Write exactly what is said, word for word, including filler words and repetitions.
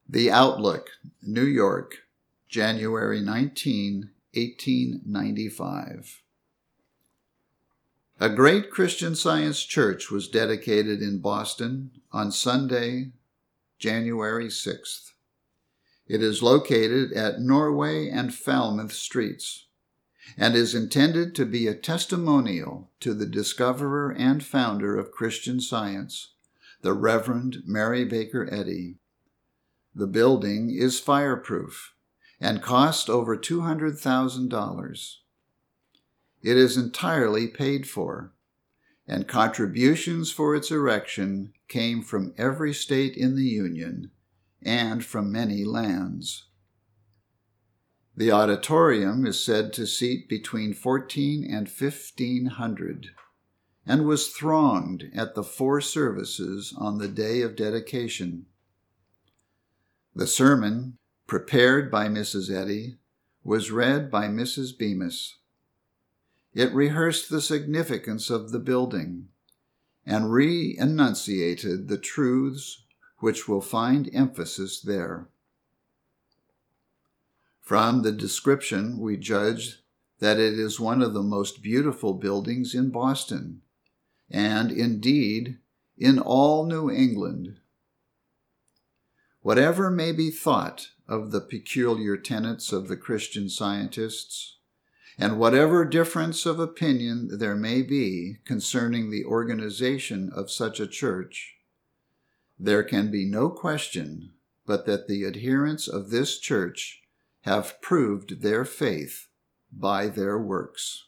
The Outlook, New York, January nineteenth, eighteen ninety-five. A great Christian Science church was dedicated in Boston on Sunday, January sixth. It is located at Norway and Falmouth Streets and is intended to be a testimonial to the discoverer and founder of Christian Science, the Reverend Mary Baker Eddy. The building is fireproof and cost over two hundred thousand dollars. It is entirely paid for, and contributions for its erection came from every state in the Union and from many lands. The auditorium is said to seat between fourteen and fifteen hundred, and was thronged at the four services on the day of dedication. The sermon, prepared by Missus Eddy, was read by Missus Bemis. It rehearsed the significance of the building and re-enunciated the truths which will find emphasis there. From the description, we judge that it is one of the most beautiful buildings in Boston, and indeed in all New England. Whatever may be thought of the peculiar tenets of the Christian Scientists, and whatever difference of opinion there may be concerning the organization of such a church, there can be no question but that the adherents of this church have proved their faith by their works.